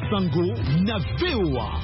Sango na VOA.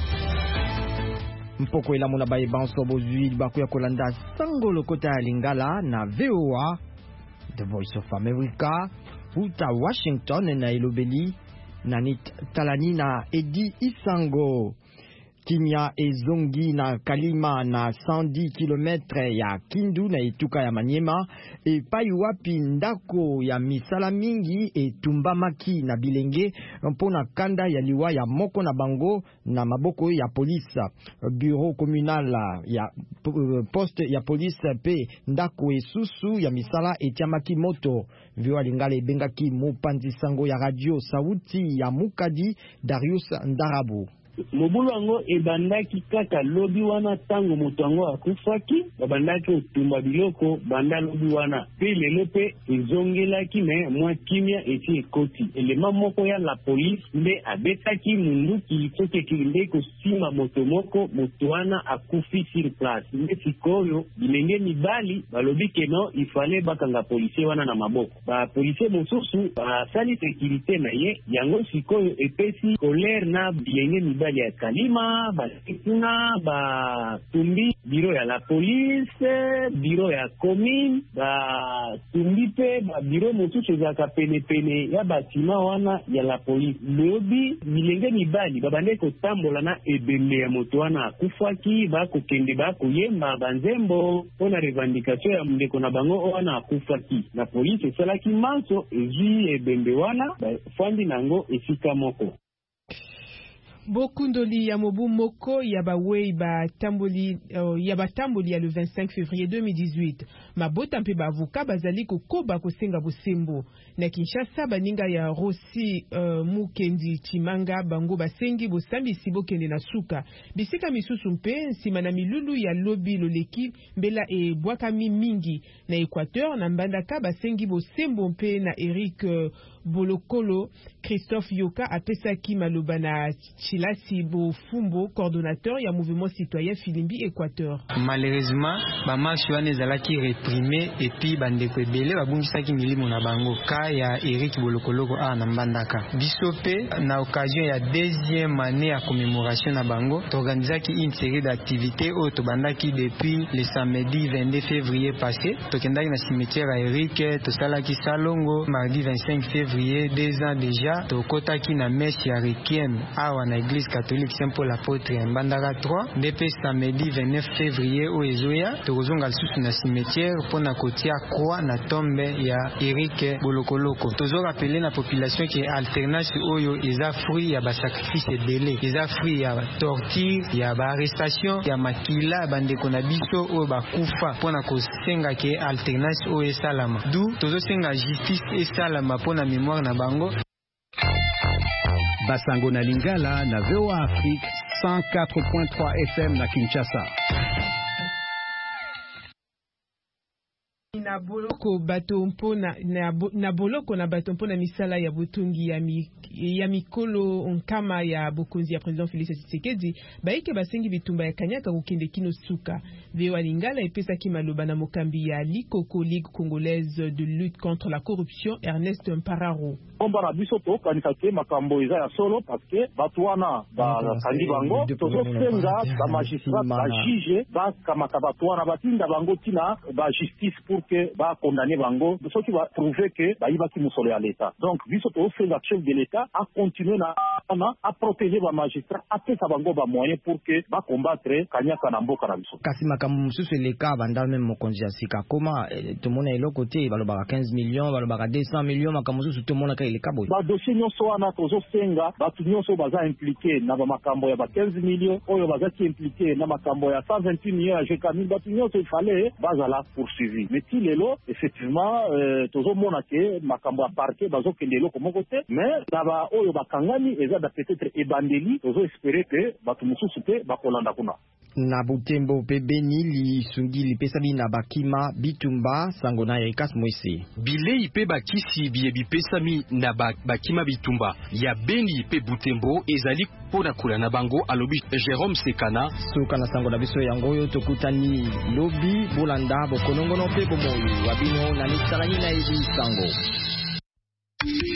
Mpoko ila muna baye banso bozui bakuya kolanda Sango lokota ya Lingala na VOA, The Voice of America, uta Washington na ilobeli na Talani na Edi Isango. Kimia ezongi na Kalima na 110 km ya Kindu na Ituka ya Manyema, epai wapi ndako ya misala mingi etumbamaki na bilenge mpona kanda ya liwa ya moko na bango na maboko ya polisa. Bureau communal ya poste ya polisa pe ndako esusu ya misala etiamaki moto. Vio Lingala ebengaki mopanzi Sango ya radio sauti ya Mukadi Darius Ndarabu. Mobulu ango ebandaki kaka lobi wana tango moto ango akufaki babandaki otumba biloko banda lobi wana pe lelo pe ezongelaki me mwa kimia eti ekoti elema moko ya la police nde abetaki munduki soki ekinde kosima moto moko moto wana akufi sur place nde sikoyo bilenge mibali balobi keno ifale bakanga policier wana na maboko ba policier mosusu basali sécurité na ye yango sikoyo epesi colère na bilenge mibali ya Kalima, Basikuna, Tumbi, bureau ya la police, bureau ya commune, Tumbi pe, bureau mosusu zaka pene ya batima wana ya la police. Lobi, milenge mibali, babande kotambola na ebembe ya moto wana akufaki, kokende koyemba banzembo, ona revendication ya mndeko na bango wana akufaki. La police esalaki manso ezwi ebembe wana, fandi nango esika moko. Bokundoli ya mobu moko ya bawei batamboli ya batamboli ya le 25 février 2018 mabota mpe bavuka bazali kokoba kosenga bosembo na Kinshasa baninga ya Rossi Mukendi Chimanga bango basengi bosambisi bokende na suka bisika misusu mpe nsima na milulu ya lobi loleki mbela ebwakami mingi na Équateur na mbandaka basengi bosembo mpe na Eric Bolokolo Christophe Yoka apesaki maloba na Chilasi Bofumbo, coordonnateur ya mouvement citoyen Filimbi Équateur. Malheureusement, ba marche wana ezalaki réprimé et puis bandeko ebele babungisaki milimo na bango ka ya Eric Bolokolo na mbandaka. Bisope na occasion ya deuxième année ya commémoration na bango, t'organisaki une série d'activités au tobandaki depuis le samedi 22 février passé. Tokendaki na cimetière à Eric, tosalaki salongo mardi 25 février 2 ans déjà, tokotaki na messe ya requiem awa na église catholique Saint-Paul apôtre ya Mbandaka 3 depuis samedi 29 février au ezoya tokozonga lisusu na cimetière pona kotia croix na tombe ya Eric Bolokoloko. Tozo rappeler na population que alternance oyo eza fruit ya ba sacrifice ebele, eza fruit ya torture, ya ba arrestation, ya makila bandeko na biso oyo bakufa pona kosenga ke alternance oyo esalama. Du tozo senga justice esalama pona mémoire na bango. Basango na Lingala na VOA Afrique 104.3 FM na Kinshasa. Na boloko bato mpona na boloko na bato mpona misala ya butungi ya mikolo nkama ya bokonzi ya président Félix Tshisekedi baike basengi bitumba ya kanyaka kokende kino suka. VOA Lingala epesaki maloba na mokambi ya Likoko Ligue Congolaise de lutte contre la corruption Ernest Mpararo. Ombara biso to kanikake makambo eza ya solo parce que batwana ba kandi bango tozo senga ba magistrat ba juge ba kamaka batwana batinda bango tina ba justice pour que ba condamner bango soki ba prouver que ba yibaki musolo ya l'état. Donc biso to senga chef de l'état a continuer à protéger ba magistrat a pesa bango ba moyen pour que ba combattre kanyaka na mboka na biso. Kasi makambo mususu eleka banda même mokonzi ya sika koma to mona elo côté balobaka 15 millions balobaka 200 millions makambo mususu to mona ka ba dossier nyonso wana tozo senga batu nyonso baza impliqué na ba makambo ya ba 15 millions oyo baza ki impliqué na makambo ya 128 millions ya Jekamil batu nyonso ifale bazala poursuivi. Mais ti lelo effectivement tozo mona ke makambo ya parquet bazo kendelo ko moko te mais na ba oyo bakangani eza da peut-être ebandeli tozo espérer que batu mususu pe bakolanda kuna. Na Butembo pe Beni li sungi li pesa bi na bakima bitumba sango na Erikas Moise. Bile ipe bakisi biye bipesa mi na bakima bitumba ya Beni pe Butembo ezali pona kula na bango alobi Jérôme Sekana. Suka na sango na biso yango yo tokutani lobi bolanda bokonongono pe bomoyo wabino na misalani na ezi sango.